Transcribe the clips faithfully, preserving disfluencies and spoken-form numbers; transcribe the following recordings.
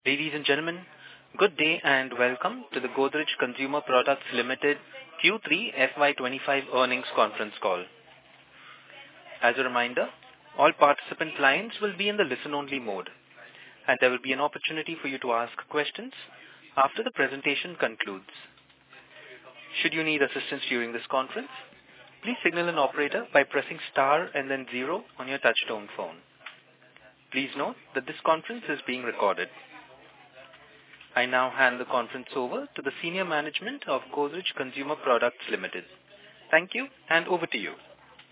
Ladies and gentlemen, good day and welcome to the Godrej Consumer Products Limited Q three F Y twenty-five earnings conference call. As a reminder, all participant lines will be in the listen-only mode, and there will be an opportunity for you to ask questions after the presentation concludes. Should you need assistance during this conference, please signal an operator by pressing star and then zero on your touchtone phone. Please note that this conference is being recorded. I now hand the conference over to the senior management of Godrej Consumer Products Limited. Thank you, and over to you.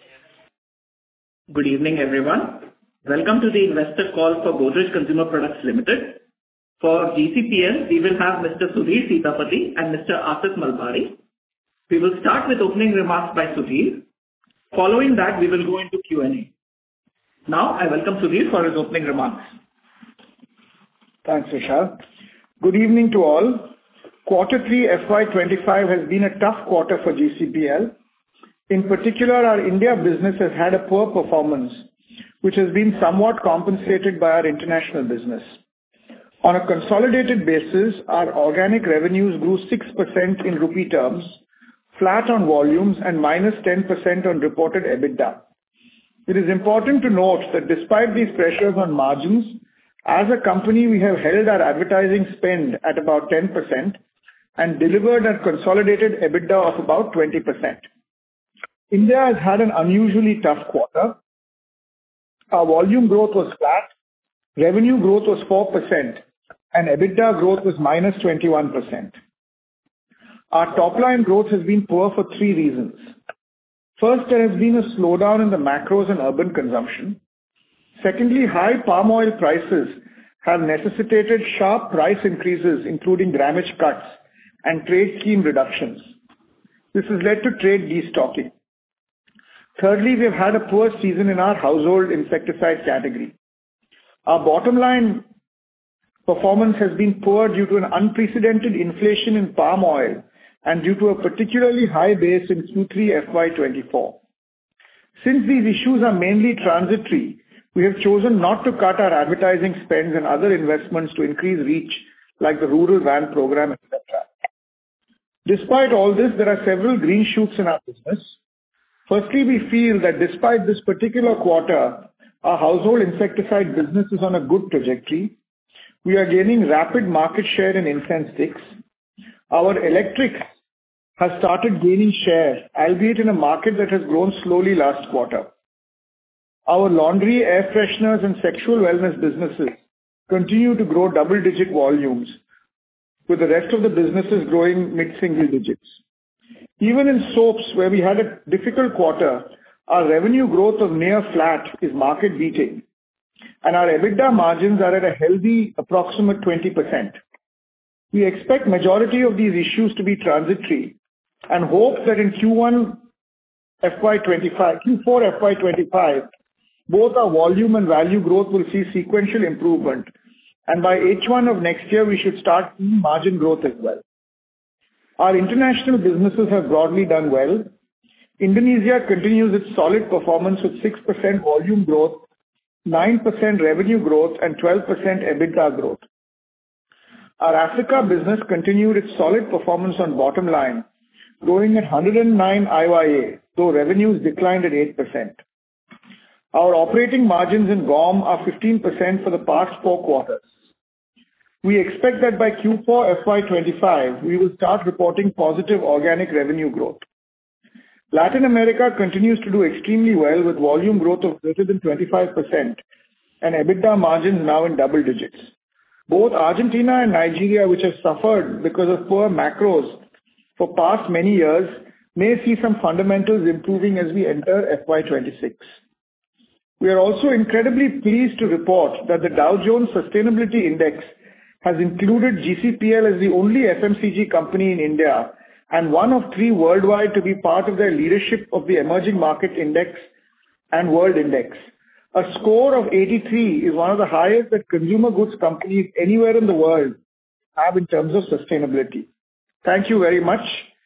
Good evening, everyone. Welcome to the investor call for Godrej Consumer Products Limited. For G C P L, we will have Mister Sudhir Sitapati and Mister Aasif Malbari. We will start with opening remarks by Sudhir. Following that, we will go into Q and A. Now, I welcome Sudhir for his opening remarks. Thanks, Vishal. Good evening to all. Quarter three F Y twenty-five has been a tough quarter for G C P L. In particular, our India business has had a poor performance, which has been somewhat compensated by our international business. On a consolidated basis, our organic revenues grew six percent in rupee terms, flat on volumes, and minus ten percent on reported EBITDA. It is important to note that despite these pressures on margins, as a company, we have held our advertising spend at about ten percent and delivered a consolidated EBITDA of about twenty percent. India has had an unusually tough quarter. Our volume growth was flat, revenue growth was four percent, and EBITDA growth was minus twenty-one percent. Our top-line growth has been poor for three reasons. First, there has been a slowdown in the macros and urban consumption. Secondly, high palm oil prices have necessitated sharp price increases, including grammage cuts and trade scheme reductions. This has led to trade destocking. Thirdly, we have had a poor season in our household insecticide category. Our bottom line performance has been poor due to an unprecedented inflation in palm oil and due to a particularly high base in Q three F Y twenty-four. Since these issues are mainly transitory, we have chosen not to cut our advertising spends and other investments to increase reach, like the Rural Van program, et cetera. Despite all this, there are several green shoots in our business. Firstly, we feel that despite this particular quarter, our household insecticide business is on a good trajectory. We are gaining rapid market share in incense sticks. Our electrics has started gaining share, albeit in a market that has grown slowly last quarter. Our laundry, air fresheners, and sexual wellness businesses continue to grow double-digit volumes, with the rest of the businesses growing mid-single digits. Even in soaps, where we had a difficult quarter, our revenue growth of near flat is market-beating, and our EBITDA margins are at a healthy approximate twenty percent. We expect majority of these issues to be transitory and hope that in Q one F Y twenty-five, Q four F Y twenty-five, both our volume and value growth will see sequential improvement, and by H one of next year, we should start seeing margin growth as well. Our international businesses have broadly done well. Indonesia continues its solid performance with six percent volume growth, nine percent revenue growth, and twelve percent EBITDA growth. Our Africa business continued its solid performance on bottom line, growing at one hundred nine I Y A, though revenues declined at eight percent. Our operating margins in G O M are fifteen percent for the past four quarters. We expect that by Q four F Y twenty-five, we will start reporting positive organic revenue growth. Latin America continues to do extremely well with volume growth of greater than twenty-five percent and EBITDA margins now in double digits. Both Argentina and Nigeria, which have suffered because of poor macros for past many years, may see some fundamentals improving as we enter F Y twenty-six. We are also incredibly pleased to report that the Dow Jones Sustainability Index has included G C P L as the only F M C G company in India and one of three worldwide to be part of their leadership of the Emerging Market Index and World Index. A score of eighty-three is one of the highest that consumer goods companies anywhere in the world have in terms of sustainability. Thank you very much,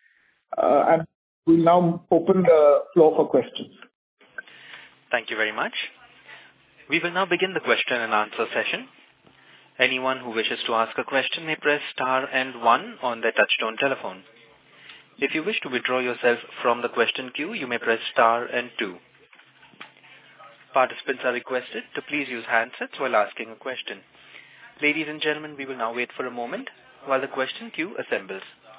uh, and we'll now open the floor for questions. Thank you very much. We will now begin the question and answer session. Anyone who wishes to ask a question may press star and one on their touchtone telephone. If you wish to withdraw yourself from the question queue, you may press star and two. Participants are requested to please use handsets while asking a question. Ladies and gentlemen, we will now wait for a moment while the question queue assembles.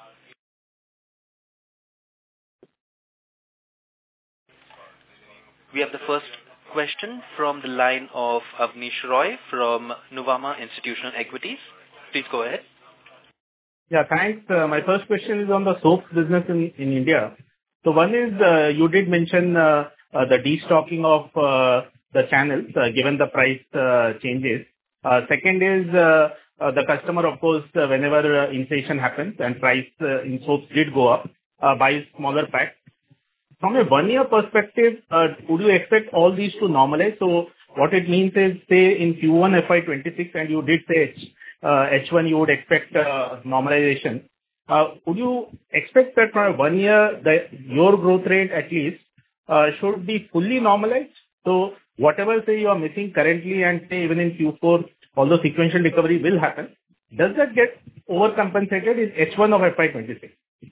We have the first question from the line of Avnish Roy from Nuvama Institutional Equities. Please go ahead. Yeah, thanks. Uh, my first question is on the soaps business in, in India. So one is, uh, you did mention uh, uh, the destocking of uh, the channels uh, given the price uh, changes. Uh, second is uh, uh, the customer, of course, uh, whenever uh, inflation happens and price uh, in soaps did go up, uh, buys smaller packs. From a one-year perspective, uh, would you expect all these to normalize? So what it means is, say, in Q one F Y twenty-six, and you did say H, uh, H one you would expect uh, normalization. Uh, would you expect that for one year, the, your growth rate at least uh, should be fully normalized? So whatever, say, you are missing currently and say even in Q four, although sequential recovery will happen, does that get overcompensated in H one of F Y twenty-six?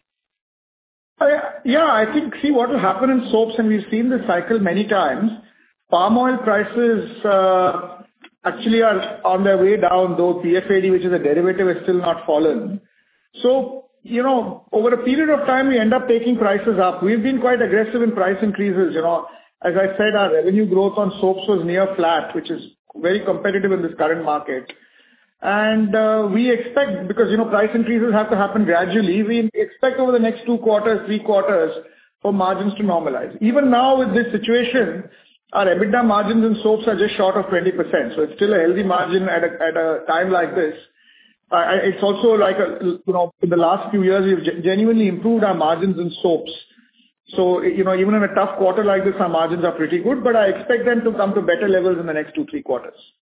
Uh, yeah, I think, see what will happen in soaps, and we've seen this cycle many times. Palm oil prices uh, actually are on their way down, though P F A D, which is a derivative, has still not fallen. So, you know, over a period of time, we end up taking prices up. We've been quite aggressive in price increases. You know, as I said, our revenue growth on soaps was near flat, which is very competitive in this current market. And uh, we expect, because, you know, price increases have to happen gradually, we expect over the next two quarters, three quarters for margins to normalize. Even now with this situation, our EBITDA margins in soaps are just short of twenty percent. So it's still a healthy margin at a, at a time like this. Uh, it's also like, a, you know, in the last few years, we've genuinely improved our margins in soaps. So, you know, even in a tough quarter like this, our margins are pretty good, but I expect them to come to better levels in the next two, three quarters.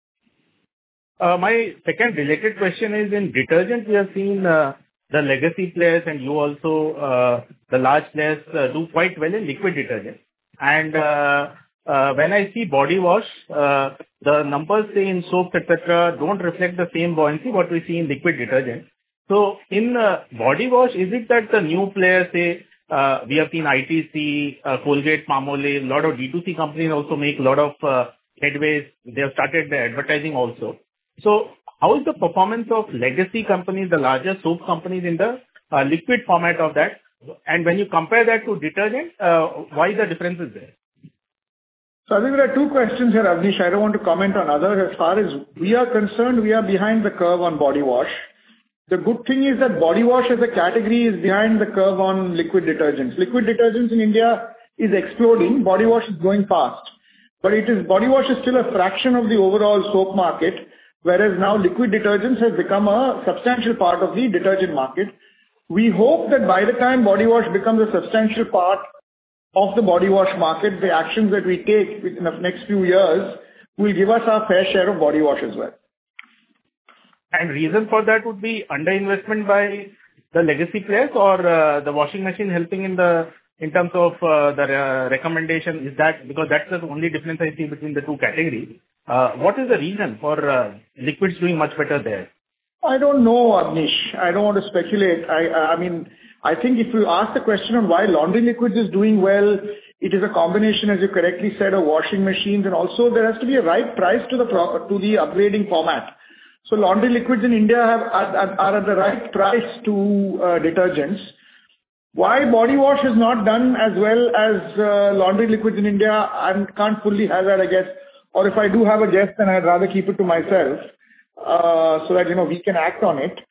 Uh, my second related question is, in detergent, we have seen uh, the legacy players and you also, uh, the large players uh, do quite well in liquid detergent. And uh, uh, when I see body wash, uh, the numbers say in soaps, et cetera, don't reflect the same buoyancy what we see in liquid detergent. So in uh, body wash, is it that the new players say, uh, we have seen I T C, uh, Colgate, Palmolive, a lot of D two C companies also make a lot of uh, headways. They have started the advertising also. So how is the performance of legacy companies, the larger soap companies, in the uh, liquid format of that? And when you compare that to detergent, uh, why the difference is there? So I think there are two questions here, Avnish. I don't want to comment on others. As far as we are concerned, we are behind the curve on body wash. The good thing is that body wash as a category is behind the curve on liquid detergents. Liquid detergents in India is exploding. Body wash is going fast. But it is, body wash is still a fraction of the overall soap market, whereas now liquid detergents has become a substantial part of the detergent market. We hope that by the time body wash becomes a substantial part of the body wash market, the actions that we take in the next few years will give us our fair share of body wash as well. And reason for that would be underinvestment by the legacy players, or uh, the washing machine helping in the in terms of uh, the uh, recommendation? Is that because that's the only difference I see between the two categories? Uh, what is the reason for uh, liquids doing much better there? I don't know, Avnish. I don't want to speculate. I, I mean, I think if you ask the question on why laundry liquids is doing well, it is a combination, as you correctly said, of washing machines, and also there has to be a right price to the pro- to the upgrading format. So laundry liquids in India have, are, are at the right price to uh, detergents. Why body wash is not done as well as uh, laundry liquids in India, I can't fully hazard a guess. Or if I do have a guess, then I'd rather keep it to myself, uh, so that, you know, we can act on it.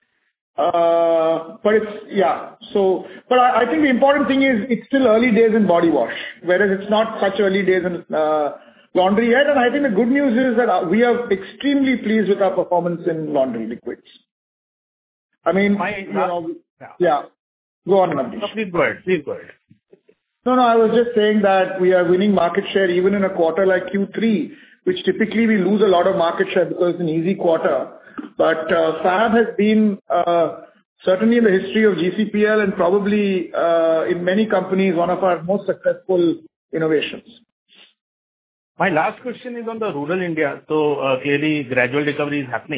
Uh, but it's, yeah, so, but I, I think the important thing is it's still early days in body wash, whereas it's not such early days in uh, laundry yet. And I think the good news is that we are extremely pleased with our performance in laundry liquids. I mean, My, you know, yeah. yeah. Go on, Navneesh. No, please go ahead. Please go ahead. No, no, I was just saying that we are winning market share even in a quarter like Q three, which typically we lose a lot of market share because it's an easy quarter. But uh, Fab has been uh, certainly in the history of G C P L and probably uh, in many companies one of our most successful innovations. My last question is on the rural India. So uh, clearly gradual recovery is happening.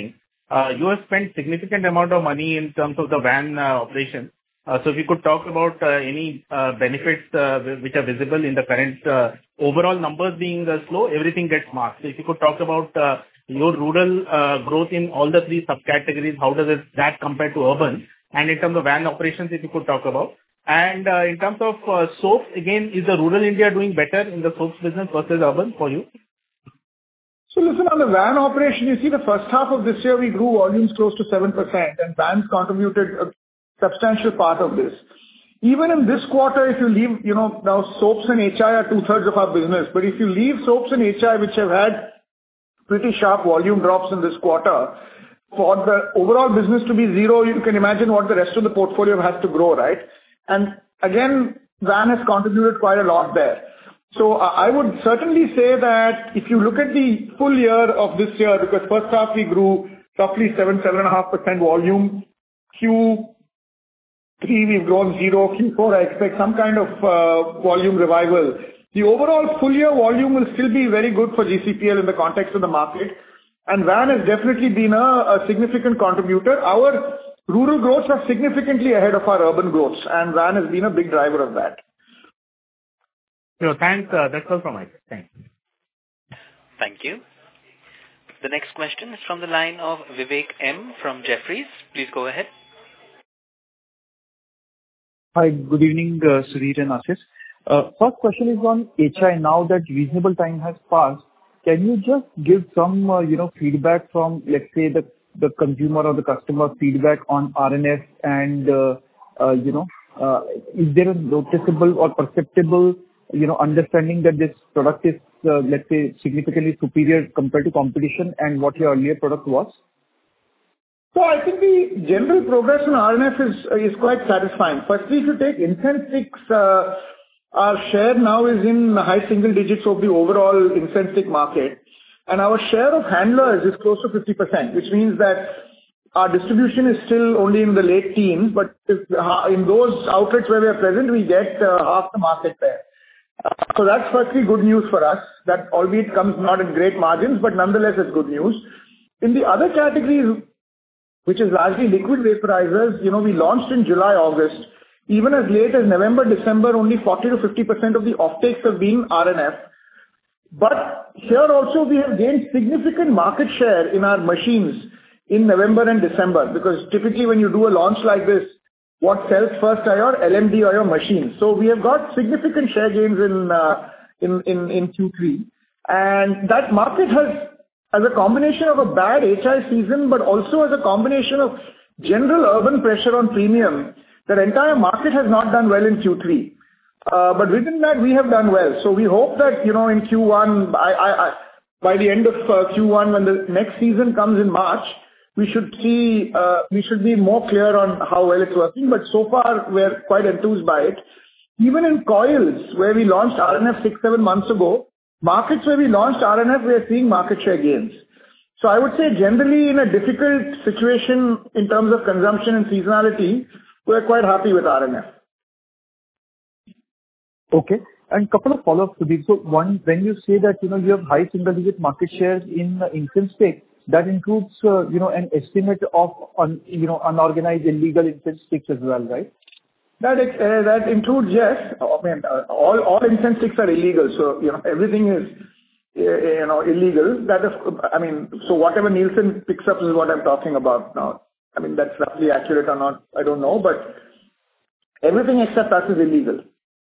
uh, you have spent significant amount of money in terms of the van uh, operation. Uh, so if you could talk about uh, any uh, benefits uh, which are visible in the current uh, overall numbers being uh, slow, everything gets masked. So if you could talk about uh, your rural uh, growth in all the three subcategories, how does it, that compare to urban? And in terms of van operations, if you could talk about. And uh, in terms of uh, soaps, again, is the rural India doing better in the soaps business versus urban for you? So listen, on the van operation, you see the first half of this year, we grew volumes close to seven percent, and vans contributed a substantial part of this. Even in this quarter, if you leave, you know, now soaps and H I are two-thirds of our business, but if you leave soaps and H I, which have had pretty sharp volume drops in this quarter, for the overall business to be zero, you can imagine what the rest of the portfolio has to grow, right? And again, van has contributed quite a lot there. So I would certainly say that if you look at the full year of this year, because first half we grew roughly seven, seven and a half percent volume. Q three we've grown zero. Q four I expect some kind of uh, volume revival. The overall full year volume will still be very good for G C P L in the context of the market. And van has definitely been a, a significant contributor. Our rural growths are significantly ahead of our urban growths, and van has been a big driver of that. So thanks. Uh, that's all from my side. Thanks. Thank you. The next question is from the line of Vivek M from Jefferies. Please go ahead. Hi, good evening, uh, Sudhir and Ashish. Uh, first question is on H I. Now that reasonable time has passed, can you just give some, uh, you know, feedback from, let's say, the the consumer or the customer feedback on R N F and, uh, uh, you know, uh, is there a noticeable or perceptible, you know, understanding that this product is, uh, let's say, significantly superior compared to competition and what your earlier product was? So I think the general progress in R N F is is quite satisfying. Firstly, if you take incense sticks, uh, our share now is in high single digits of the overall incense stick market, and our share of handlers is close to fifty percent, which means that our distribution is still only in the late teens, but if, uh, in those outlets where we are present, we get uh, half the market there. Uh, so that's firstly good news for us, that albeit comes not in great margins, but nonetheless it's good news. In the other categories, which is largely liquid vaporizers, you know, we launched in July, August. Even as late as November, December, only forty to fifty percent of the offtakes have been R N F. But here also we have gained significant market share in our machines in November and December, because typically when you do a launch like this, what sells first are your L M D or your machines. So we have got significant share gains in, uh, in, in, in Q three. And that market has, as a combination of a bad H I season, but also as a combination of general urban pressure on premium, the entire market has not done well in Q three. Uh, but within that, we have done well. So we hope that, you know, in Q one, I, I, I, by the end of uh, Q one, when the next season comes in March, we should see, uh, we should be more clear on how well it's working. But so far, we're quite enthused by it. Even in coils, where we launched R N F six, seven months ago, markets where we launched R N F, we are seeing market share gains. So I would say generally in a difficult situation in terms of consumption and seasonality, we're quite happy with R N F. Okay. And couple of follow-ups to this. So one, when you say that, you know, you have high single-digit market shares in uh, incense sticks, that includes, uh, you know, an estimate of, un, you know, unorganized illegal incense sticks as well, right? That ex- uh, that includes, yes. I mean, uh, all all incense sticks are illegal, so, you know, everything is, uh, you know, illegal. That is, I mean, so whatever Nielsen picks up is what I'm talking about now. I mean, that's roughly accurate or not, I don't know, but everything except us is illegal.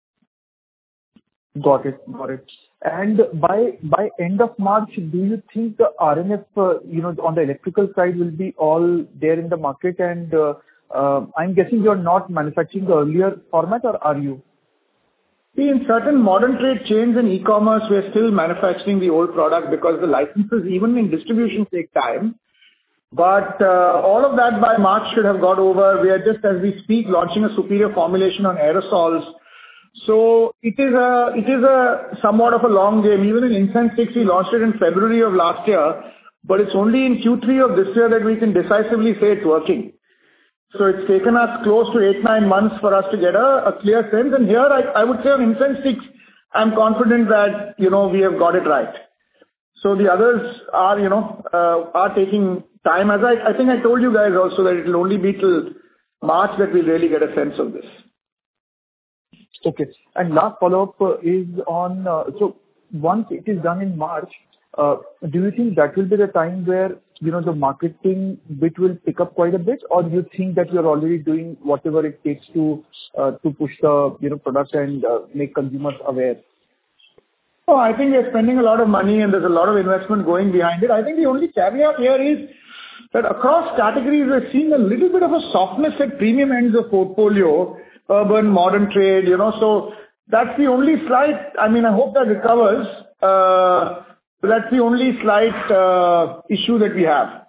Got it. Got it. And by by end of March, do you think the R N F, uh, you know, on the electrical side will be all there in the market? And uh, uh, I'm guessing you're not manufacturing the earlier format, or are you? See, in certain modern trade chains and e-commerce, we are still manufacturing the old product because the licenses, even in distribution, take time. But uh, all of that by March should have got over. We are just, as we speak, launching a superior formulation on aerosols. So it is a it is a somewhat of a long game. Even in incense sticks, we launched it in February of last year, but it's only in Q three of this year that we can decisively say it's working. So it's taken us close to eight, nine months for us to get a, a clear sense. And here I, I would say on incense sticks, I'm confident that, you know, we have got it right. So the others are, you know, uh, are taking time. As I, I think I told you guys also that it will only be till March that we'll really get a sense of this. Okay. And last follow-up uh, is on, uh, so once it is done in March, uh, do you think that will be the time where, you know, the marketing bit will pick up quite a bit? Or do you think that you're already doing whatever it takes to, uh, to push the, you know, product and uh, make consumers aware? Oh, I think we're spending a lot of money and there's a lot of investment going behind it. I think the only caveat here is that across categories, we're seeing a little bit of a softness at premium ends of portfolio, urban, modern trade, you know, so that's the only slight, I mean, I hope that recovers. Uh, that's the only slight uh, issue that we have.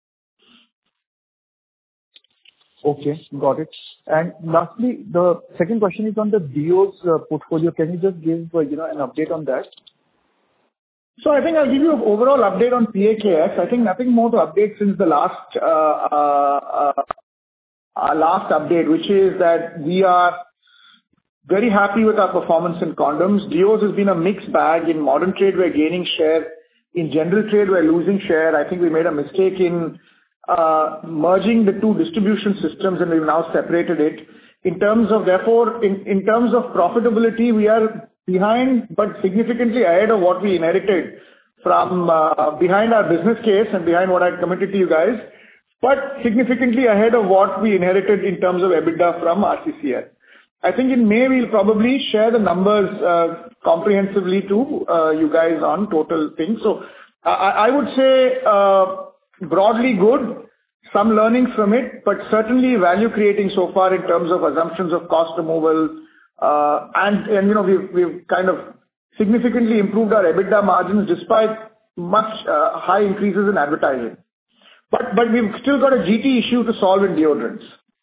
Okay, got it. And lastly, the second question is on the Deos uh, portfolio. Can you just give, uh, you know, an update on that? So I think I'll give you an overall update on P A K S. I think nothing more to update since the last uh, uh, uh, last update, which is that we are very happy with our performance in condoms. Deos has been a mixed bag. In modern trade, we're gaining share. In general trade, we're losing share. I think we made a mistake in uh, merging the two distribution systems, and we've now separated it. In terms of, therefore, in, in terms of profitability, we are behind, but significantly ahead of what we inherited from uh, behind our business case and behind what I committed to you guys, but significantly ahead of what we inherited in terms of EBITDA from R C C L. I think in May, we'll probably share the numbers uh, comprehensively to uh, you guys on total things. So I, I would say uh, broadly good, some learnings from it, but certainly value creating so far in terms of assumptions of cost removal. Uh, and, and, you know, we've, we've kind of significantly improved our EBITDA margins despite much uh, high increases in advertising. But, but we've still got a G T issue to solve in deodorants.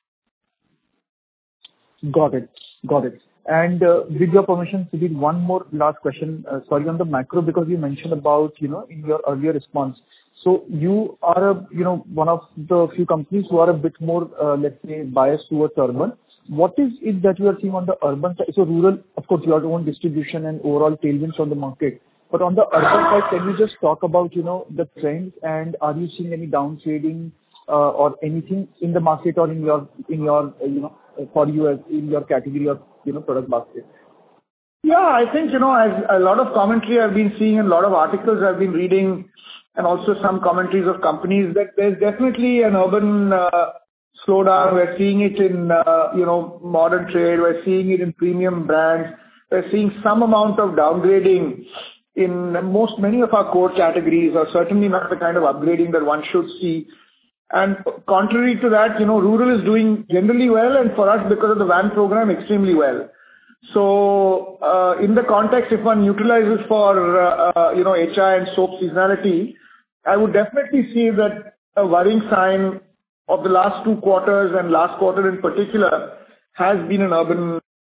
Got it. Got it. And uh, with your permission, Sudhir, one more last question. Uh, sorry, on the macro, because you mentioned about, you know, in your earlier response. So you are a, you know, one of the few companies who are a bit more, uh, let's say, biased towards urban. What is it that you are seeing on the urban side? So rural, of course, your own distribution and overall tailwinds on the market. But on the urban side, can you just talk about, you know, the trends, and are you seeing any downtrading uh, or anything in the market or in your, in your, uh, you know, for you as in your category of, you know, product basket? Yeah, I think, you know, as a lot of commentary I've been seeing and a lot of articles I've been reading, and also some commentaries of companies, that there's definitely an urban uh, slowdown. We're seeing it in, uh, you know, modern trade. We're seeing it in premium brands. We're seeing some amount of downgrading in most, many of our core categories, or certainly not the kind of upgrading that one should see. And contrary to that, you know, rural is doing generally well, and for us, because of the V A N program, extremely well. So, uh, in the context, if one neutralizes for, uh, uh, you know, H I and soap seasonality, I would definitely see that a worrying sign of the last two quarters and last quarter in particular has been an urban.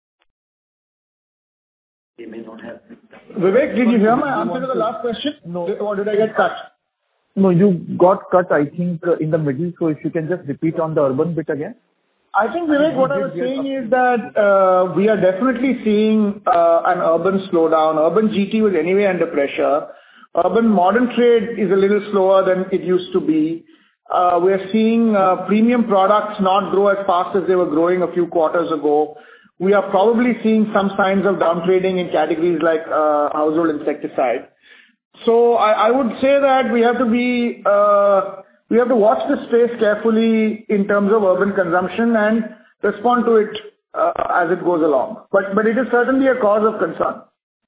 They may not have. Vivek, did you hear my answer to the last question? No. Or did I get cut? No, you got cut, I think, uh, in the middle. So if you can just repeat on the urban bit again. I think, Vivek, what I was saying is that uh, we are definitely seeing uh, an urban slowdown. Urban G T was anyway under pressure. Urban modern trade is a little slower than it used to be. Uh, we are seeing uh, premium products not grow as fast as they were growing a few quarters ago. We are probably seeing some signs of downtrading in categories like uh, household insecticide. So I, I would say that we have to be, uh, we have to watch the space carefully in terms of urban consumption and respond to it uh, as it goes along. But but it is certainly a cause of concern.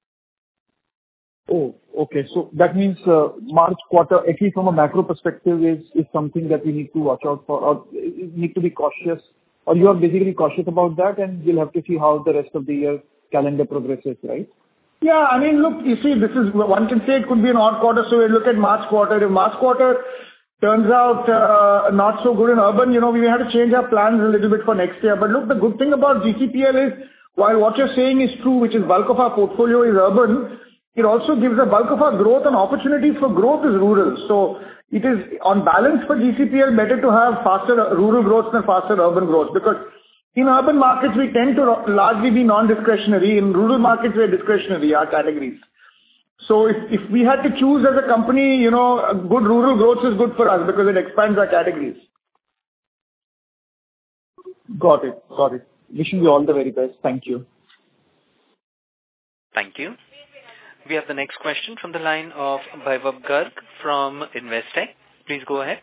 Oh, okay. So that means uh, March quarter, at least from a macro perspective, is is something that we need to watch out for, or need to be cautious, or you are basically cautious about that, and we'll have to see how the rest of the year calendar progresses, right? Yeah, I mean, look, you see, this is, one can say it could be an odd quarter, so we look at March quarter. If March quarter turns out uh, not so good in urban, you know, we may have to change our plans a little bit for next year. But look, the good thing about G C P L is, while what you're saying is true, which is bulk of our portfolio is urban, it also gives a bulk of our growth, and opportunities for growth is rural. So it is on balance for G C P L better to have faster rural growth than faster urban growth, because in urban markets, we tend to largely be non-discretionary. In rural markets, we're discretionary, our categories. So if, if we had to choose as a company, you know, good rural growth is good for us because it expands our categories. Got it. Got it. Wishing you all the very best. Thank you. Thank you. We have the next question from the line of Vaibhav Garg from Investec. Please go ahead.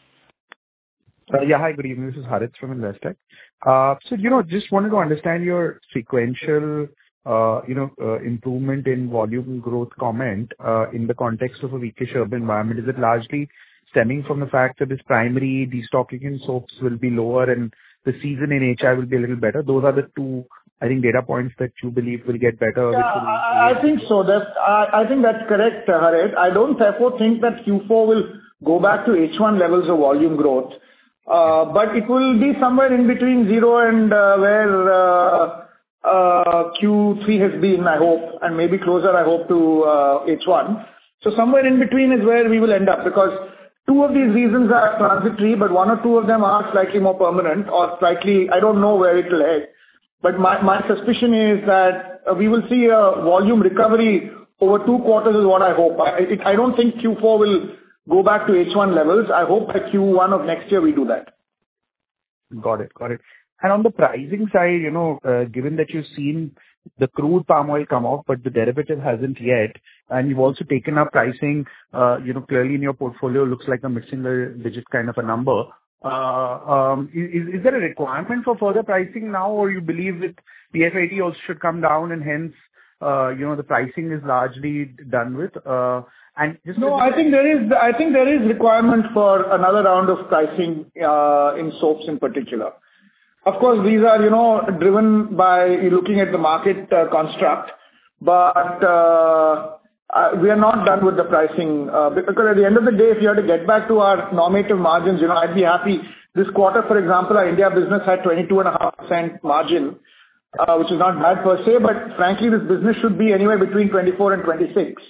Uh, yeah, hi, good evening. This is Harith from Investec. Uh, so, you know, just wanted to understand your sequential, uh, you know, uh, improvement in volume growth comment uh, in the context of a weakish urban environment. Is it largely stemming from the fact that this primary destocking in soaps will be lower and the season in H I will be a little better? Those are the two, I think, data points that you believe will get better. Yeah, which will I, I think so. That's, I, I think that's correct, Harith. I don't therefore think that Q four will go back to H one levels of volume growth. Uh, but it will be somewhere in between zero and uh, where uh, uh, Q three has been, I hope, and maybe closer, I hope, to uh, H one. So somewhere in between is where we will end up, because two of these reasons are transitory, but one or two of them are slightly more permanent or slightly, I don't know where it will head. But my, my suspicion is that uh, we will see a volume recovery over two quarters is what I hope. I, it, I don't think Q four will go back to H one levels. I hope by Q one of next year we do that. Got it. Got it. And on the pricing side, you know, uh, given that you've seen the crude palm oil come off, but the derivative hasn't yet, and you've also taken up pricing, uh, you know, clearly in your portfolio looks like a mid-single digit kind of a number. Uh, um, is, is there a requirement for further pricing now, or you believe that P F A D also should come down and hence, uh, you know, the pricing is largely done with? Uh, And just no, I think there is, I think there is requirement for another round of pricing uh, in soaps in particular. Of course, these are, you know, driven by looking at the market uh, construct, but uh, uh, we are not done with the pricing uh, because at the end of the day, if you have to get back to our normative margins, you know, I'd be happy. This quarter, for example, our India business had twenty-two point five percent margin, uh, which is not bad per se, but frankly, this business should be anywhere between twenty-four and twenty-six.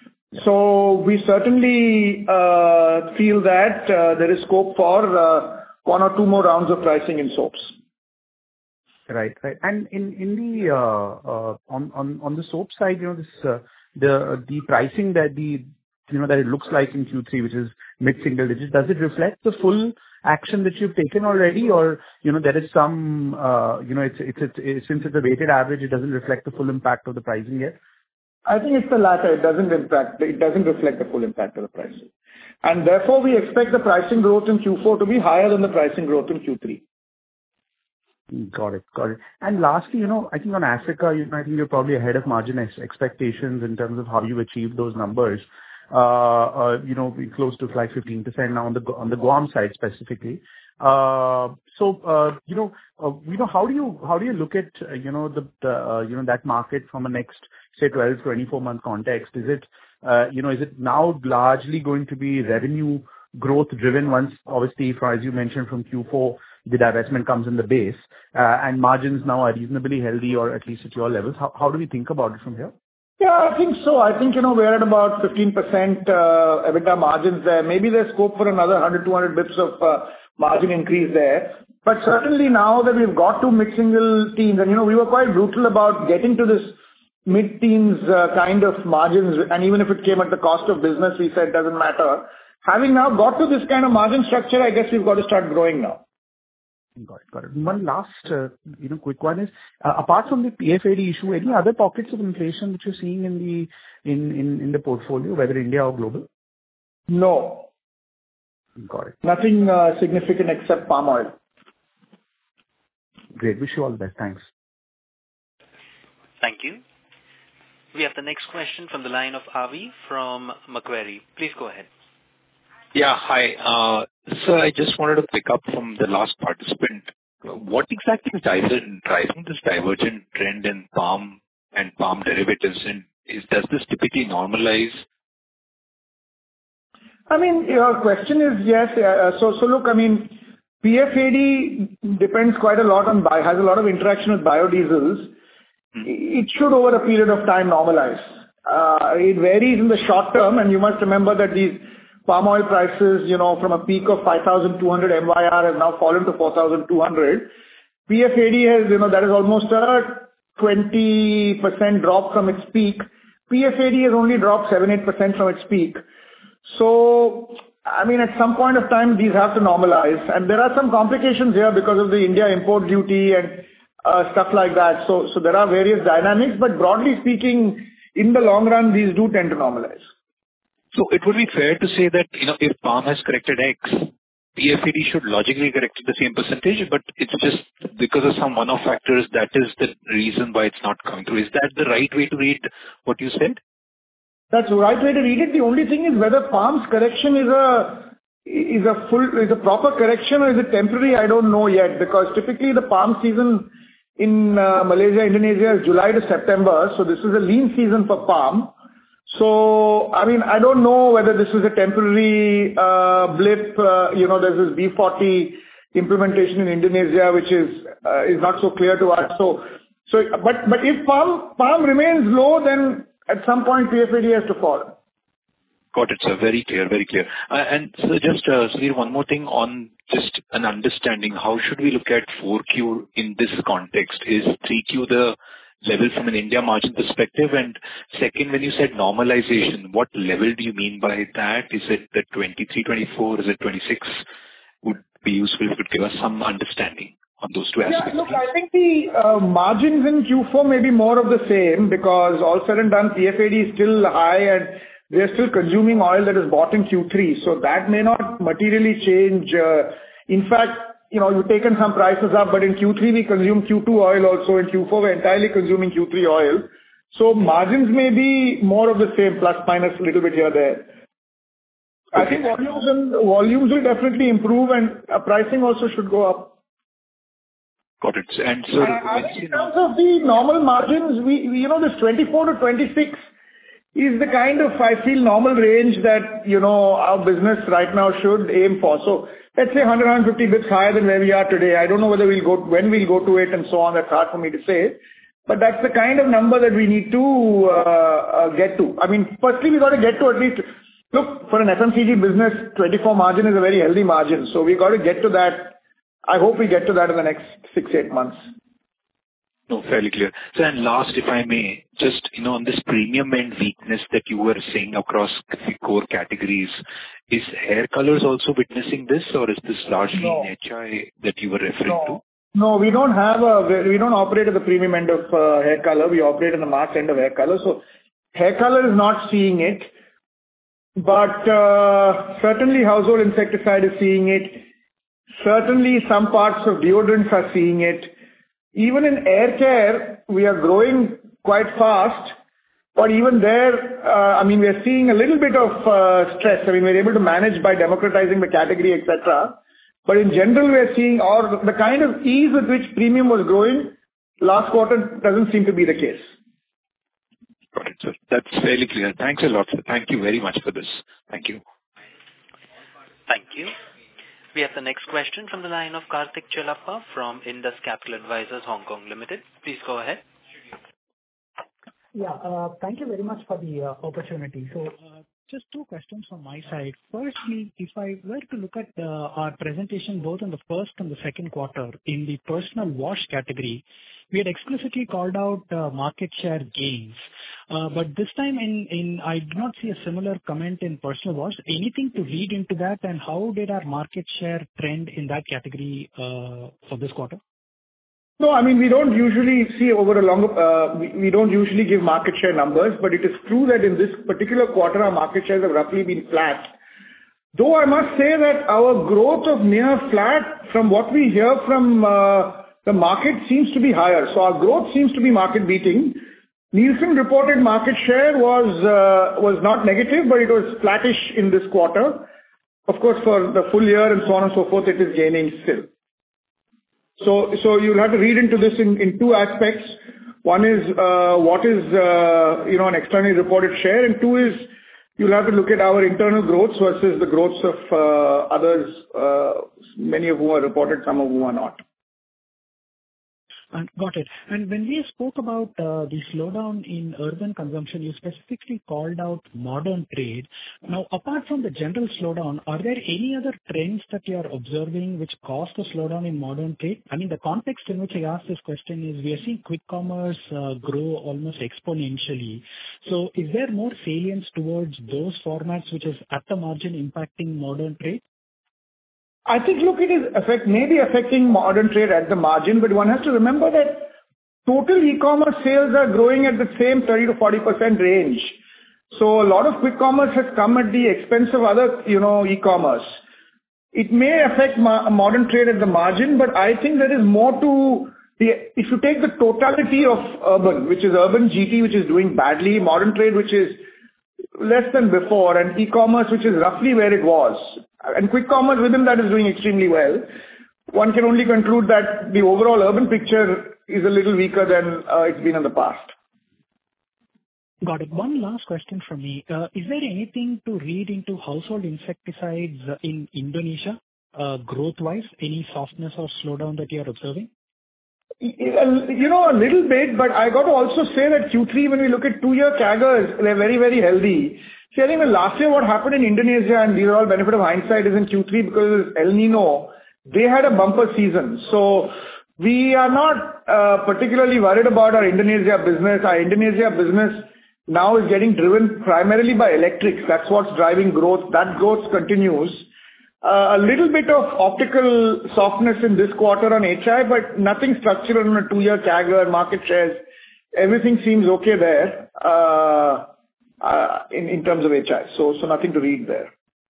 So we certainly uh, feel that uh, there is scope for uh, one or two more rounds of pricing in soaps. Right. Right. And in in the uh, uh, on on on the soap side, you know, this uh, the the pricing that the you know that it looks like in Q three, which is mid-single digits, does it reflect the full action that you've taken already, or you know there is some uh, you know it's it's, it's it's since it's a weighted average, it doesn't reflect the full impact of the pricing yet? I think it's the latter. It doesn't impact, it doesn't reflect the full impact of the pricing. And therefore, we expect the pricing growth in Q four to be higher than the pricing growth in Q three. Got it. Got it. And lastly, you know, I think on Africa, you know, I think you're probably ahead of margin ex- expectations in terms of how you achieved those numbers. Uh, uh, you know, we're close to like fifteen percent now on the, on the Guam side specifically. Uh, so, uh, you know, uh, you know, how do you, how do you look at, uh, you know, the, the uh, you know, that market from a next, say, twelve, twenty-four month context? Is it, uh, you know, is it now largely going to be revenue growth driven once, obviously, for, as you mentioned, from Q four, the divestment comes in the base, uh, and margins now are reasonably healthy, or at least at your levels? How, how do we think about it from here? Yeah, I think so. I think, you know, we're at about fifteen percent uh, EBITDA margins there. Maybe there's scope for another one hundred, two hundred bips of uh, margin increase there. But certainly now that we've got to mid-single teens, and, you know, we were quite brutal about getting to this mid-teens uh, kind of margins, and even if it came at the cost of business, we said doesn't matter. Having now got to this kind of margin structure, I guess we've got to start growing now. Got it. Got it. One last, uh, you know, quick one is, uh, apart from the P F A D issue, any other pockets of inflation which you're seeing in the in in in the portfolio, whether India or global? No. Got it. Nothing uh, significant except palm oil. Great. Wish you all the best. Thanks. Thank you. We have the next question from the line of Avi from Macquarie. Please go ahead. Yeah, hi. Uh, sir, I just wanted to pick up from the last participant. What exactly is driving this divergent trend in palm and palm derivatives? And is, does this typically normalize? I mean, your question is yes. Uh, so, so look, I mean, P F A D depends quite a lot on, bio, has a lot of interaction with biodiesels. Hmm. It should over a period of time normalize. Uh, it varies in the short term, and you must remember that these palm oil prices, you know, from a peak of five thousand two hundred M Y R have now fallen to four thousand two hundred. P F A D has, you know, that is almost a twenty percent drop from its peak, P F A D has only dropped seven to eight percent from its peak. So, I mean, at some point of time, these have to normalize. And there are some complications here because of the India import duty and uh, stuff like that. So, so there are various dynamics, but broadly speaking, in the long run, these do tend to normalize. So it would be fair to say that, you know, if palm has corrected X, P F A D should logically correct at the same percentage, but it's just because of some one-off factors, that is the reason why it's not coming through. Is that the right way to read what you said? That's the right way to read it. The only thing is whether palm's correction is a is a full is a proper correction or is it temporary, I don't know yet, because typically the palm season in uh, Malaysia, Indonesia is July to September, so this is a lean season for palm. So, I mean, I don't know whether this is a temporary uh, blip. Uh, you know, there's this B forty implementation in Indonesia, which is uh, is not so clear to us. So, so, but but if palm palm remains low, then at some point P F A D has to fall. Got it, sir. Very clear, very clear. Uh, and so just, uh, Sudhir, one more thing on just an understanding. How should we look at four Q in this context? Is three Q the level from an India margin perspective? And second, when you said normalization, what level do you mean by that? Is it the twenty-three, twenty-four? Is it twenty-six? Would be useful if you could give us some understanding on those two aspects. Yeah, look, I think the uh, margins in Q four may be more of the same because all said and done, P F A D is still high and they're still consuming oil that is bought in Q three. So that may not materially change. Uh, in fact, you know, you've taken some prices up, but in Q three we consume Q two oil also. In Q four we're entirely consuming Q three oil. So margins may be more of the same, plus minus a little bit here there. Okay. I think volumes and volumes will definitely improve and uh, pricing also should go up. Got it. And so, uh, in terms of the normal margins, we, we you know this twenty-four to twenty-six is the kind of, I feel, normal range that, you know, our business right now should aim for. So let's say one hundred, one hundred fifty bits higher than where we are today. I don't know whether we'll go, when we'll go to it and so on. That's hard for me to say. But that's the kind of number that we need to uh, uh, get to. I mean, firstly, we got to get to at least, look, for an F M C G business, twenty-four margin is a very healthy margin. So we got to get to that. I hope we get to that in the next six, eight months. No, fairly clear. So, and last, if I may, just, you know, on this premium end weakness that you were saying across the core categories, is hair colors also witnessing this, or is this largely no. in H I that you were referring no. to? No, we don't have a, we don't operate at the premium end of uh, hair color. We operate in the mass end of hair color. So hair color is not seeing it, but uh, certainly household insecticide is seeing it. Certainly some parts of deodorants are seeing it. Even in air care, we are growing quite fast, but even there, uh, I mean, we are seeing a little bit of uh, stress. I mean, we're able to manage by democratizing the category, et cetera. But in general, we are seeing, or the kind of ease with which premium was growing last quarter doesn't seem to be the case. Got it, sir. That's fairly clear. Thanks a lot, sir. Thank you very much for this. Thank you. Thank you. We have the next question from the line of Karthik Chellappa from Indus Capital Advisors Hong Kong Limited. Please go ahead. Yeah, uh, thank you very much for the uh, opportunity. So, uh, just two questions from my side. Firstly, if I were to look at uh, our presentation both in the first and the second quarter in the personal wash category, we had explicitly called out uh, market share gains. Uh, but this time in, in, I do not see a similar comment in personal wash. Anything to read into that, and how did our market share trend in that category uh, for this quarter? No, I mean, we don't usually see over a longer, uh, we, we don't usually give market share numbers, but it is true that in this particular quarter, our market shares have roughly been flat. Though I must say that our growth of near flat, from what we hear from uh, the market, seems to be higher. So our growth seems to be market beating. Nielsen reported market share was uh, was not negative, but it was flattish in this quarter. Of course, for the full year and so on and so forth, it is gaining still. So, so you'll have to read into this in, in two aspects. One is uh, what is uh, you know an externally reported share, and two is you'll have to look at our internal growths versus the growths of uh, others, uh, many of whom are reported, some of whom are not. Uh, Got it. And when we spoke about uh, the slowdown in urban consumption, you specifically called out modern trade. Now, apart from the general slowdown, are there any other trends that you are observing which caused the slowdown in modern trade? I mean, the context in which I asked this question is we are seeing quick commerce uh, grow almost exponentially. So is there more salience towards those formats which is at the margin impacting modern trade? I think, look, it is affect, maybe affecting modern trade at the margin, but one has to remember that total e-commerce sales are growing at the same thirty to forty percent range. So a lot of quick commerce has come at the expense of other, you know, e-commerce. It may affect ma- modern trade at the margin, but I think there is more to the, if you take the totality of urban, which is urban G T, which is doing badly, modern trade, which is less than before, and e-commerce, which is roughly where it was, and quick commerce within that is doing extremely well, one can only conclude that the overall urban picture is a little weaker than uh, it's been in the past. Got it. One last question from me. Uh, Is there anything to read into household insecticides uh, in Indonesia, uh, growth-wise? Any softness or slowdown that you are observing? You know, a little bit, but I got to also say that Q three, when we look at two-year C A G Rs, they're very, very healthy. See, I think last year what happened in Indonesia, and these are all benefit of hindsight, is in Q three because El Nino, they had a bumper season. So we are not uh, particularly worried about our Indonesia business. Our Indonesia business now is getting driven primarily by electrics. That's what's driving growth. That growth continues. Uh, a little bit of optical softness in this quarter on H I, but nothing structural on a two-year C A G R, market shares. Everything seems okay there uh, uh, in, in terms of H I. So, so nothing to read there.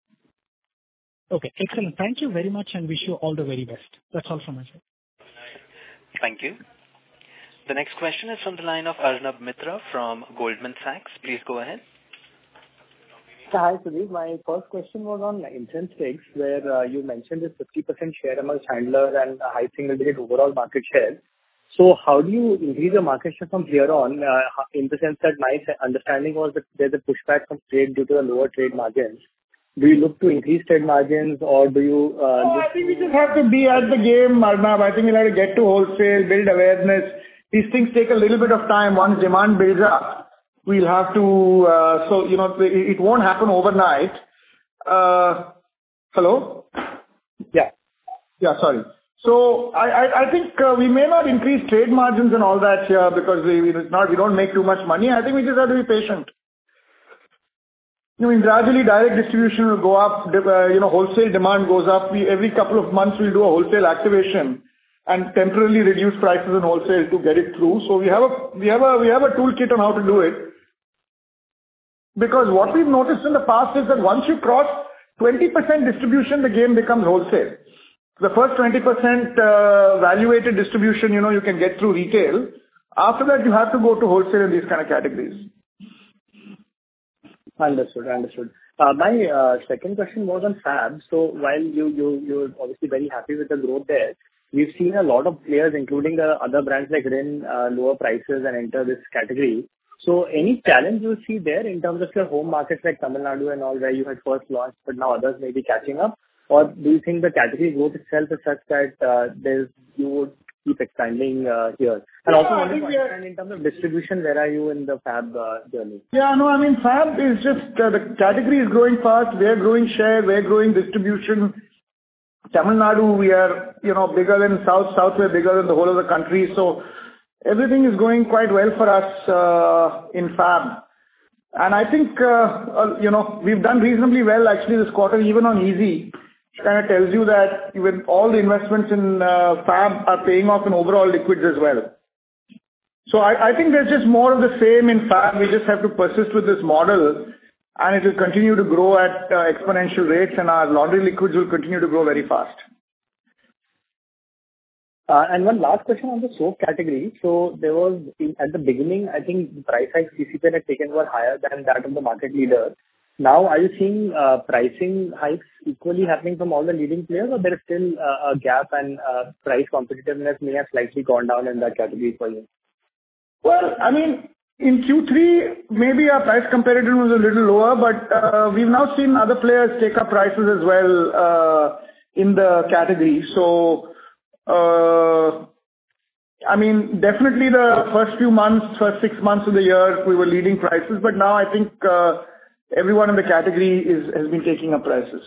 Okay, excellent. Thank you very much and wish you all the very best. That's all from my side. Thank you. The next question is from the line of Arnab Mitra from Goldman Sachs. Please go ahead. Hi, Sudhir. My first question was on incense sticks, where uh, you mentioned this fifty percent share amongst handlers and a high single-digit overall market share. So how do you increase your market share from here on, uh, in the sense that my understanding was that there's a pushback from trade due to the lower trade margins. Do you look to increase trade margins, or do you... Uh, no, I think we just have to be at the game, Arnab. I think we'll have to get to wholesale, build awareness. These things take a little bit of time. Once demand builds up, we'll have to, uh, so, you know, it, it won't happen overnight. Uh, hello? Yeah. Yeah, sorry. So I, I, I think uh, we may not increase trade margins and all that here because we, it's not, we don't make too much money. I think we just have to be patient. I mean, gradually direct distribution will go up, uh, you know, wholesale demand goes up. We, every couple of months we'll do a wholesale activation and temporarily reduce prices in wholesale to get it through. So we have a, we have a, we have a toolkit on how to do it. Because what we've noticed in the past is that once you cross twenty percent distribution, the game becomes wholesale. The first twenty percent uh, value-weighted distribution, you know, you can get through retail. After that, you have to go to wholesale in these kind of categories. Understood. Understood. Uh, my uh, second question was on Fab. So while you, you, you're obviously very happy with the growth there, we've seen a lot of players, including the other brands like Rin, uh, lower prices and enter this category. So any challenge you see there in terms of your home markets like Tamil Nadu and all, where you had first launched, but now others may be catching up? Or do you think the category growth itself is such that uh, there's, you would keep expanding uh, here? And yeah, also, I want to understand in terms of distribution, where are you in the Fab uh, journey? Yeah, no, I mean, Fab is just, uh, the category is growing fast. We're growing share, we're growing distribution. Tamil Nadu, we are, you know, bigger than South. South, we're bigger than the whole of the country. So everything is going quite well for us uh, in Fab. And I think, uh, uh, you know, we've done reasonably well actually this quarter, even on Easy. It kind of tells you that even all the investments in uh, Fab are paying off in overall liquids as well. So I, I think there's just more of the same in Fab. We just have to persist with this model, and it will continue to grow at uh, exponential rates, and our laundry liquids will continue to grow very fast. Uh, and one last question on the soap category. So there was, in, at the beginning, I think the price hikes C C P L had taken were higher than that of the market leader. Now, are you seeing uh, pricing hikes equally happening from all the leading players, or there is still uh, a gap and uh, price competitiveness may have slightly gone down in that category for you? Well, I mean, in Q three, maybe our price competitiveness was a little lower, but uh, we've now seen other players take up prices as well uh, in the category. So, uh, I mean, definitely the first few months, first six months of the year, we were leading prices, but now I think uh, everyone in the category is has been taking up prices.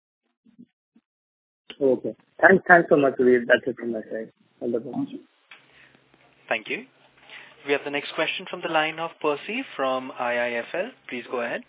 Okay. Thanks, thanks so much, Sudhir. That's it from my side. All the best. Thank you. We have the next question from the line of Percy from I I F L. Please go ahead.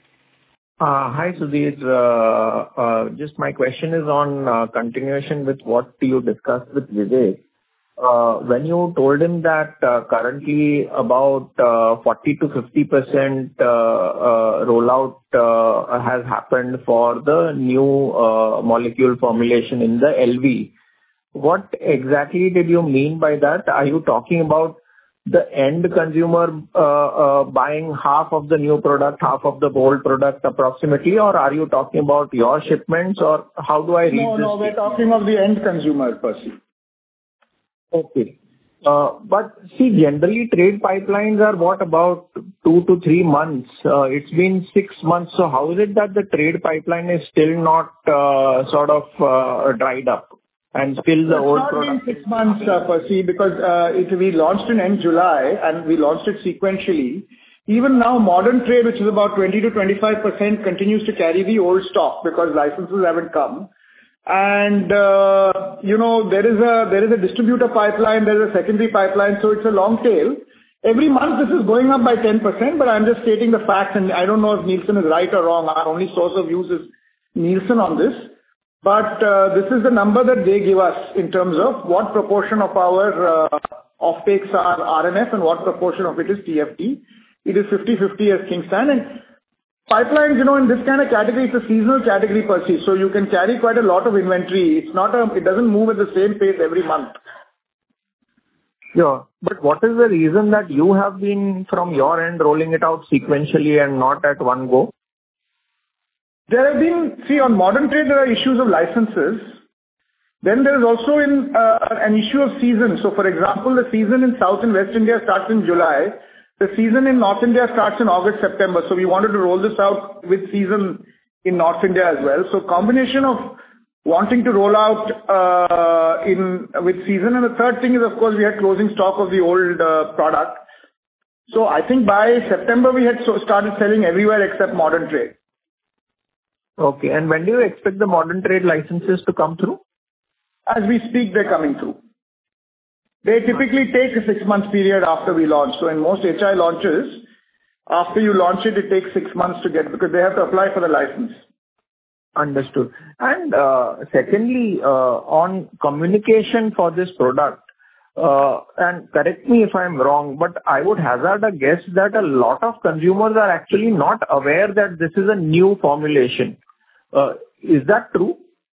Uh, Hi, Sudhir. Uh, uh, Just my question is on uh, continuation with what you discussed with Vivek. Uh, When you told him that uh, currently about uh, forty to fifty percent uh, uh, rollout uh, has happened for the new uh, molecule formulation in the L V, what exactly did you mean by that? Are you talking about the end consumer uh, uh, buying half of the new product, half of the old product approximately, or are you talking about your shipments, or how do I read No, this? no, we're talking of the end consumer, Percy. Okay. Uh, But see, generally, trade pipelines are what, about two to three months? Uh, It's been six months, so how is it that the trade pipeline is still not uh, sort of uh, dried up and still the old product? It's not been six months, uh, Percy, because uh, it we launched in end July, and we launched it sequentially. Even now, modern trade, which is about twenty to twenty-five percent, continues to carry the old stock because licenses haven't come. And, uh, you know, there is a there is a distributor pipeline, there is a secondary pipeline, so it's a long tail. Every month this is going up by ten percent, but I'm just stating the facts, and I don't know if Nielsen is right or wrong. Our only source of use is Nielsen on this. But uh, this is the number that they give us in terms of what proportion of our uh, offtakes are R M F and what proportion of it is T F T. It is fifty-fifty as Kingston. And pipelines, you know, in this kind of category, it's a seasonal category per se, so you can carry quite a lot of inventory. It's not a, it doesn't move at the same pace every month. Sure. But what is the reason that you have been, from your end, rolling it out sequentially and not at one go? There have been, see, on modern trade, there are issues of licenses. Then there is also in uh, an issue of season. So, for example, the season in South and West India starts in July. The season in North India starts in August, September. So we wanted to roll this out with season in North India as well. So combination of wanting to roll out uh, in with season. And the third thing is, of course, we had closing stock of the old uh, product. So I think by September, we had so started selling everywhere except modern trade. Okay. And when do you expect the modern trade licenses to come through? As we speak, they're coming through. They typically take a six-month period after we launch. So in most H I launches, after you launch it, it takes six months to get, because they have to apply for the license. Understood. And uh, secondly, uh, on communication for this product, uh, and correct me if I'm wrong, but I would hazard a guess that a lot of consumers are actually not aware that this is a new formulation. Uh, is that true?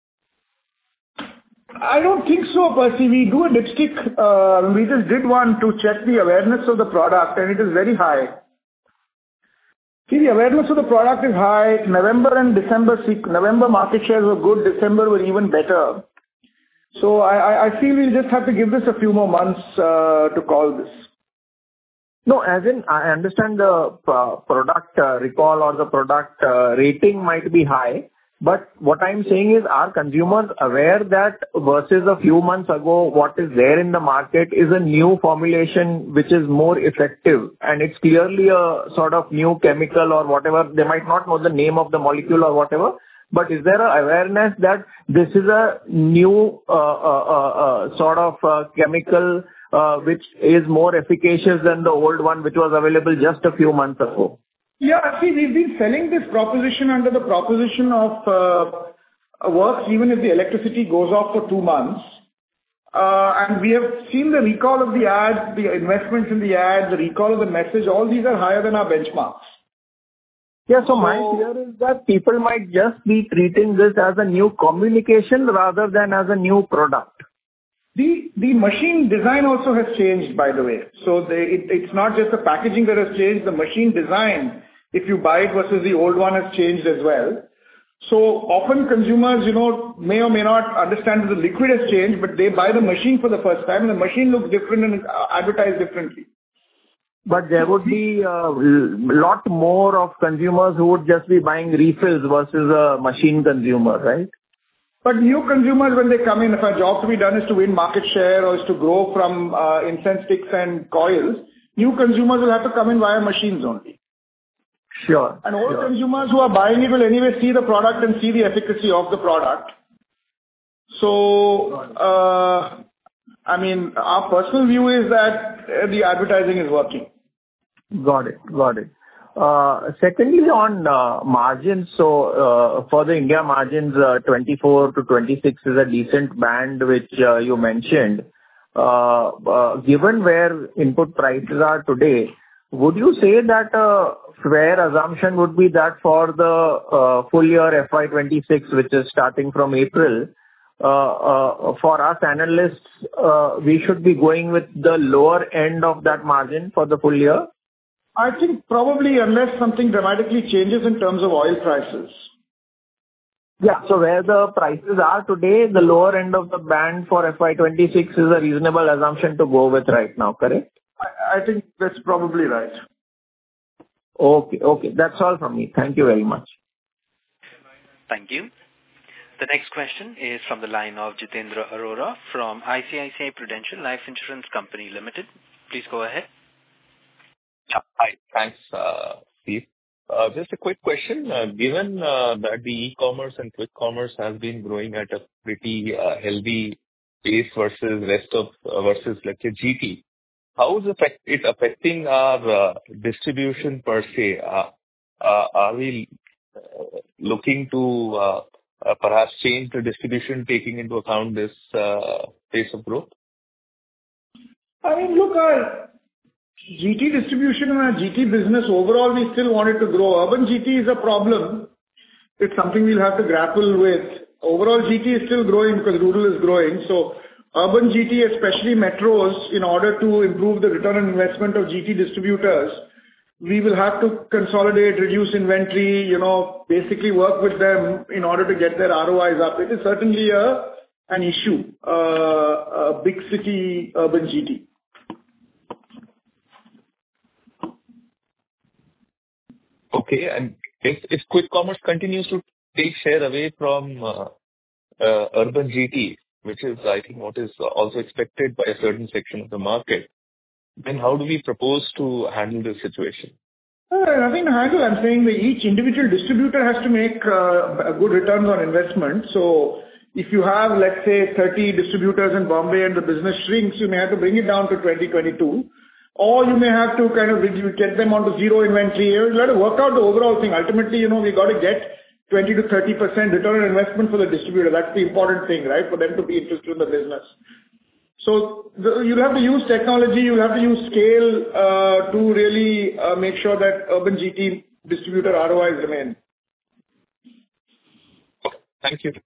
I don't think so, Percy. We do a dipstick. Uh, we just did one to check the awareness of the product, and it is very high. See, the awareness of the product is high. November and December, November market shares were good. December were even better. So I, I feel we'll just have to give this a few more months uh, to call this. No, as in, I understand the uh, product uh, recall or the product uh, rating might be high. But what I'm saying is, are consumers aware that versus a few months ago, what is there in the market is a new formulation which is more effective, and it's clearly a sort of new chemical or whatever. They might not know the name of the molecule or whatever, but is there a awareness that this is a new uh, uh, uh, uh, sort of uh, chemical uh, which is more efficacious than the old one which was available just a few months ago? Yeah, see, we've been selling this proposition under the proposition of uh, works even if the electricity goes off for two months. Uh, and we have seen the recall of the ad, the investments in the ad, the recall of the message, all these are higher than our benchmarks. Yeah, so, so my fear is that people might just be treating this as a new communication rather than as a new product. The the machine design also has changed, by the way. So they, it, it's not just the packaging that has changed, the machine design, if you buy it versus the old one, has changed as well. So often consumers, you know, may or may not understand that the liquid has changed, but they buy the machine for the first time, and the machine looks different and is advertised differently. But there would be a lot more of consumers who would just be buying refills versus a machine consumer, right? But new consumers, when they come in, if our job to be done is to win market share or is to grow from uh, incense sticks and coils, new consumers will have to come in via machines only. Sure. And old sure. consumers who are buying it will anyway see the product and see the efficacy of the product. So, uh, I mean, our personal view is that uh, the advertising is working. Got it. Got it. Uh, Secondly, on uh, margins, so uh, for the India margins, uh, twenty-four to twenty-six is a decent band, which uh, you mentioned. Uh, uh, Given where input prices are today, would you say that a fair assumption would be that for the uh, full year F Y twenty-six, which is starting from April, uh, uh, for us analysts, uh, we should be going with the lower end of that margin for the full year? I think probably unless something dramatically changes in terms of oil prices. Yeah. So where the prices are today, the lower end of the band for F Y twenty-six is a reasonable assumption to go with right now, correct? I, I think that's probably right. Okay. Okay. That's all from me. Thank you very much. Thank you. The next question is from the line of Jitendra Arora from I C I C I Prudential Life Insurance Company Limited. Please go ahead. Yeah. Hi. Thanks, uh, Steve. Uh, Just a quick question. Uh, Given uh, that the e-commerce and quick commerce has been growing at a pretty uh, healthy pace versus rest of uh, versus, let's say, G T, how is affect- it affecting our uh, distribution per se? Uh, uh, Are we uh, looking to uh, uh, perhaps change the distribution, taking into account this uh, pace of growth? I mean, look, our G T distribution and our G T business overall, we still want it to grow. Urban G T is a problem. It's something we'll have to grapple with. Overall, G T is still growing because rural is growing. So urban G T, especially metros, in order to improve the return on investment of G T distributors, we will have to consolidate, reduce inventory, you know, basically work with them in order to get their R O Is up. It is certainly a an issue, uh, a big city urban G T. Okay. And if if quick commerce continues to take share away from uh, uh, urban G T, which is, I think, what is also expected by a certain section of the market, then how do we propose to handle this situation? Uh, Nothing to handle. I'm saying that each individual distributor has to make uh, a good returns on investment. So if you have, let's say, thirty distributors in Bombay and the business shrinks, you may have to bring it down to twenty, twenty-two. Or you may have to kind of reduce, get them onto zero inventory. You have to work out the overall thing. Ultimately, you know, we got to get twenty to thirty percent return on investment for the distributor. That's the important thing, right? For them to be interested in the business. So the, you'll have to use technology, you'll have to use scale uh, to really uh, make sure that urban G T distributor R O Is remain. Okay. Thank you.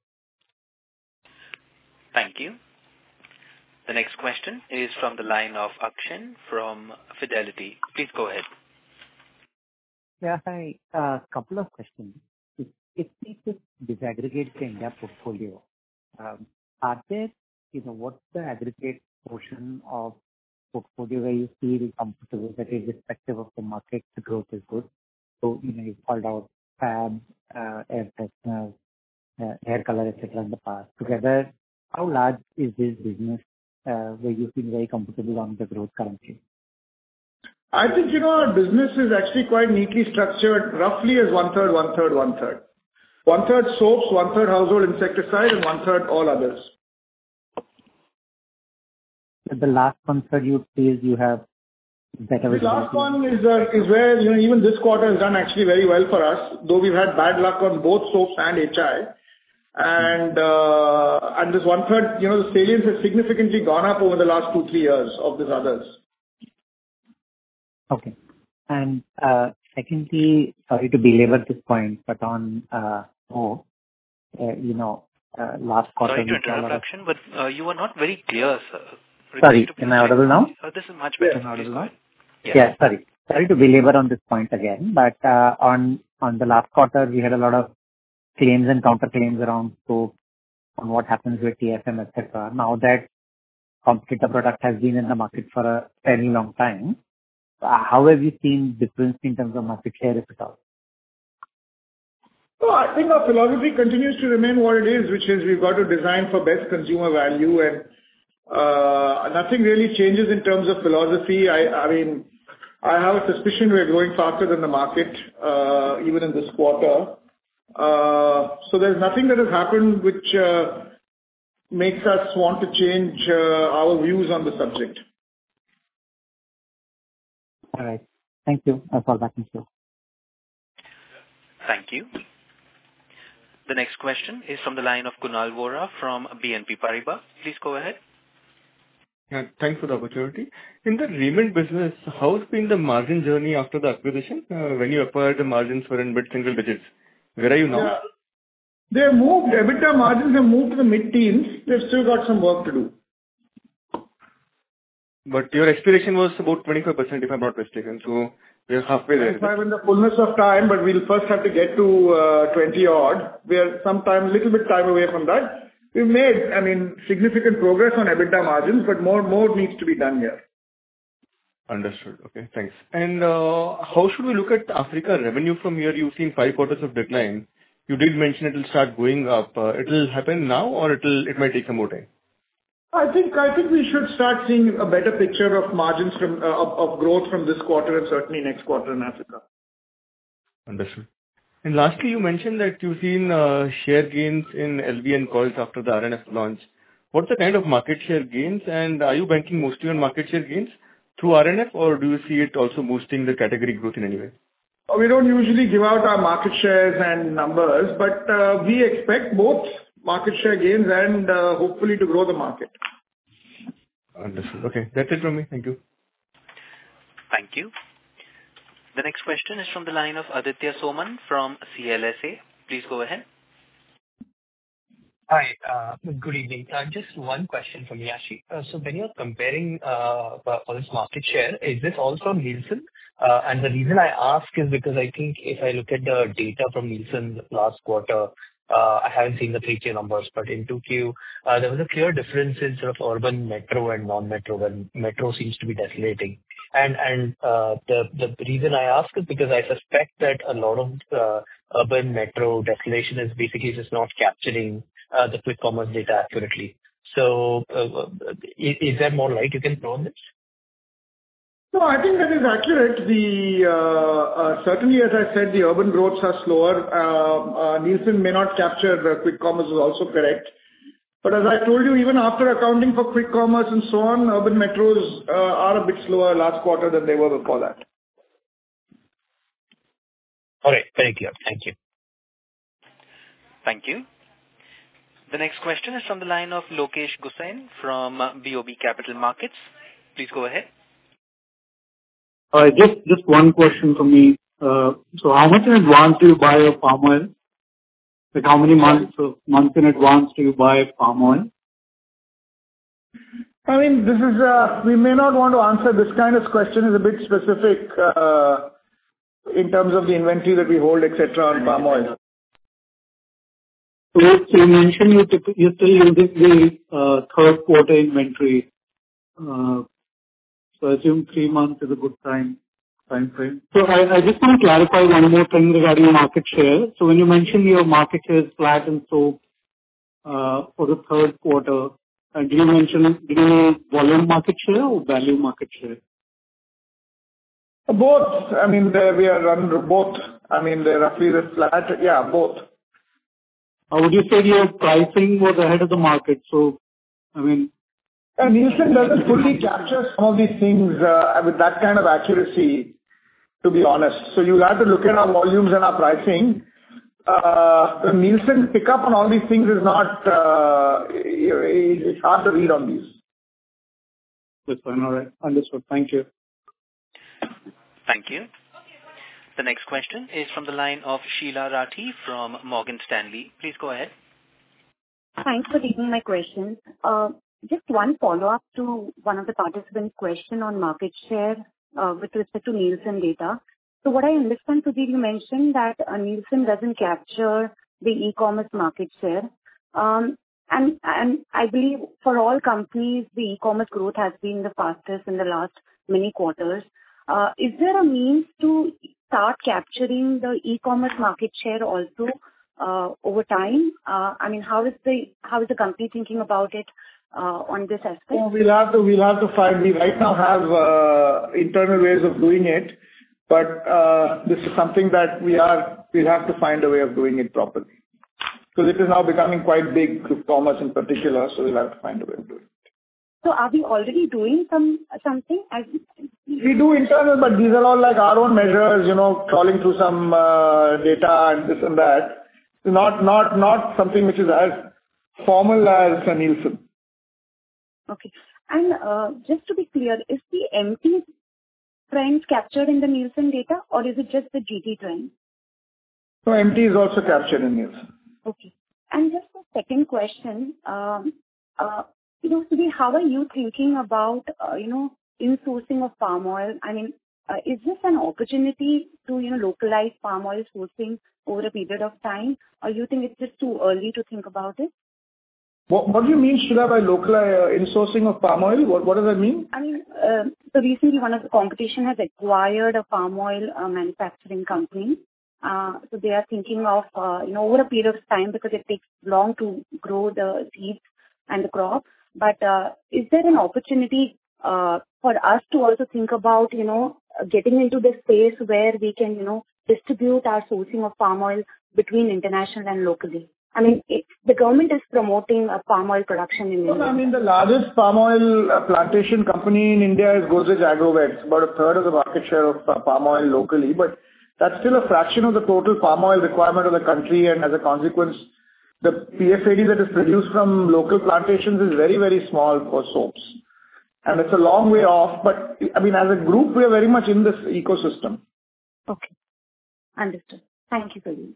Thank you. The next question is from the line of Akshen from Fidelity. Please go ahead. Yeah, hi. A uh, couple of questions. If, if we could disaggregate the India portfolio, um, are there, you know, what's the aggregate portion of portfolio where you feel comfortable that irrespective of the market, the growth is good? So, you know, you called out fab, uh, air freshener, uh, hair color, et cetera in the past. Together, how large is this business uh, where you feel very comfortable on the growth currently? I think, you know, our business is actually quite neatly structured, roughly as one-third, one-third, one-third. One-third soaps, one-third household insecticide, and one-third all others. The last one-third you feel you have better visibility. The last one is uh, is where, you know, even this quarter has done actually very well for us, though we've had bad luck on both soaps and H I. And uh, and this one-third, you know, the salience has significantly gone up over the last two, three years of this others. Okay. And uh, secondly, sorry to belabor this point, but on uh, oh, uh, you know, uh, last quarter... Sorry to interrupt, Akshen, but uh, you were not very clear, sir. Sorry, am I audible now? Uh, this is much better. Am I audible now? Yes. Yeah, sorry. Sorry to belabor on this point again, but uh, on on the last quarter, we had a lot of claims and counterclaims around soap, on what happens with T F M, et cetera. Now that competitor product has been in the market for a very long time, uh, how have you seen difference in terms of market share, if at all? So I think our philosophy continues to remain what it is, which is we've got to design for best consumer value, and uh, nothing really changes in terms of philosophy. I, I mean, I have a suspicion we're growing faster than the market, uh, even in this quarter. Uh, so there's nothing that has happened which uh, makes us want to change uh, our views on the subject. All right. Thank you. I'll fall back into you. Thank you. The next question is from the line of Kunal Vora from B N P Paribas. Please go ahead. Yeah, thanks for the opportunity. In the Raymond business, how's been the margin journey after the acquisition? Uh, when you acquired, the margins were in mid-single digits. Where are you now? Yeah. They have moved, EBITDA margins have moved to the mid-teens. They've still got some work to do. But your aspiration was about twenty-five percent, if I'm not mistaken, so we're halfway there. twenty-five in the fullness of time, but we'll first have to get to uh, twenty odd. We are sometime, little bit time away from that. We've made, I mean, significant progress on EBITDA margins, but more, more needs to be done here. Understood. Okay, thanks. And uh, how should we look at Africa revenue from here? You've seen five quarters of decline. You did mention it will start going up. Uh, it will happen now, or it will, it might take some more time? I think, I think we should start seeing a better picture of margins from, uh, of, of growth from this quarter and certainly next quarter in Africa. Understood. And lastly, you mentioned that you've seen uh, share gains in L V N coils after the R N F launch. What's the kind of market share gains, and are you banking mostly on market share gains through R N F, or do you see it also boosting the category growth in any way? We don't usually give out our market shares and numbers, but uh, we expect both market share gains and uh, hopefully to grow the market. Understood. Okay, that's it from me. Thank you. Thank you. The next question is from the line of Aditya Soman from C L S A. Please go ahead. Hi, uh, good evening. Uh, just one question from me, Yashi. Uh, so when you're comparing uh, for this market share, is this all from Nielsen? Uh, and the reason I ask is because I think if I look at the data from Nielsen last quarter, uh, I haven't seen the three Q numbers, but in two Q, uh, there was a clear difference in sort of urban metro and non-metro, when metro seems to be decelerating. And and uh, the the reason I ask is because I suspect that a lot of uh, urban metro desolation is basically just not capturing uh, the quick commerce data accurately. So uh, is, is there more light you can throw on this? No, I think that is accurate. The uh, uh, certainly, as I said, the urban growths are slower. Uh, uh, Nielsen may not capture the quick commerce is also correct. But as I told you, even after accounting for quick commerce and so on, urban metros uh, are a bit slower last quarter than they were before that. All right, very clear. Thank you. Thank you. The next question is from the line of Lokesh Gusain from B O B Capital Markets. Please go ahead. Uh, just just one question from me. Uh, so how much in advance do you buy a palm oil? Like how many months of months in advance do you buy palm oil? I mean, this is, uh, we may not want to answer this kind of question. Is a bit specific uh, in terms of the inventory that we hold, et cetera, on palm oil. So you mentioned you typ- you're still using the uh, third quarter inventory. Uh, so I assume three months is a good time time frame. So I, I just want to clarify one more thing regarding market share. So when you mentioned your market share is flat and soap uh, for the third quarter, uh, did you mention did you volume market share or value market share? Both. I mean, they, we are under both. I mean, they're roughly the flat. Yeah, both. Or would you say your pricing was ahead of the market? So, I mean, and Nielsen doesn't fully capture some of these things uh, with that kind of accuracy, to be honest. So you'll have to look at our volumes and our pricing. Uh, the Nielsen pickup on all these things is not, uh, it's hard to read on these. That's fine. All right. Understood. Thank you. Thank you. The next question is from the line of Sheela Rathi from Morgan Stanley. Please go ahead. Thanks for taking my question. Uh, just one follow-up to one of the participants' question on market share uh, with respect to Nielsen data. So what I understand, Sudhir, you mentioned that uh, Nielsen doesn't capture the e-commerce market share. Um, and, and I believe for all companies, the e-commerce growth has been the fastest in the last many quarters. Uh, is there a means to start capturing the e-commerce market share also uh, over time? Uh, I mean, how is the how is the company thinking about it uh, on this aspect? Well, we'll have to we'll have to find. We right now have uh, internal ways of doing it, but uh, this is something that we are we'll have to find a way of doing it properly. Because it is now becoming quite big, commerce in particular, so we'll have to find a way of doing it. So are we already doing some something? As we do internal, but these are all like our own measures, you know, crawling through some uh, data and this and that. Not not not something which is as formal as a Nielsen. Okay. And uh, just to be clear, is the M T trends captured in the Nielsen data, or is it just the G T trend? So M T is also captured in Nielsen. Okay. And just a second question, um, uh, you know, Sudhir, how are you thinking about, uh, you know, insourcing of palm oil? I mean, uh, is this an opportunity to, you know, localize palm oil sourcing over a period of time, or you think it's just too early to think about it? What, what do you mean, Shreya, by local uh, insourcing of palm oil? What, what does that mean? I mean, uh, so recently one of the competition has acquired a palm oil uh, manufacturing company. Uh, so they are thinking of, uh, you know, over a period of time, because it takes long to grow the seeds and the crop. But uh, is there an opportunity uh, for us to also think about, you know, getting into the space where we can, you know, distribute our sourcing of palm oil between international and locally? I mean, it, the government is promoting a palm oil production in well, India. I mean, the largest palm oil uh, plantation company in India is Godrej Agrovet. About a third of the market share of uh, palm oil locally, but that's still a fraction of the total palm oil requirement of the country, and as a consequence, the P F A D that is produced from local plantations is very, very small for soaps. And it's a long way off, but I mean, as a group, we are very much in this ecosystem. Okay. Understood. Thank you, Praveen.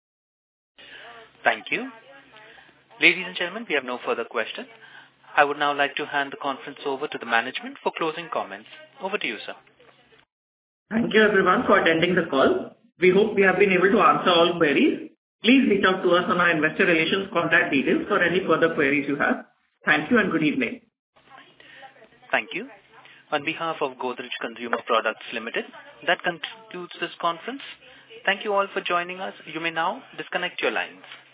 Thank you. Ladies and gentlemen, we have no further questions. I would now like to hand the conference over to the management for closing comments. Over to you, sir. Thank you everyone for attending the call. We hope we have been able to answer all queries. Please reach out to us on our investor relations contact details for any further queries you have. Thank you and good evening. Thank you. On behalf of Godrej Consumer Products Limited, that concludes this conference. Thank you all for joining us. You may now disconnect your lines.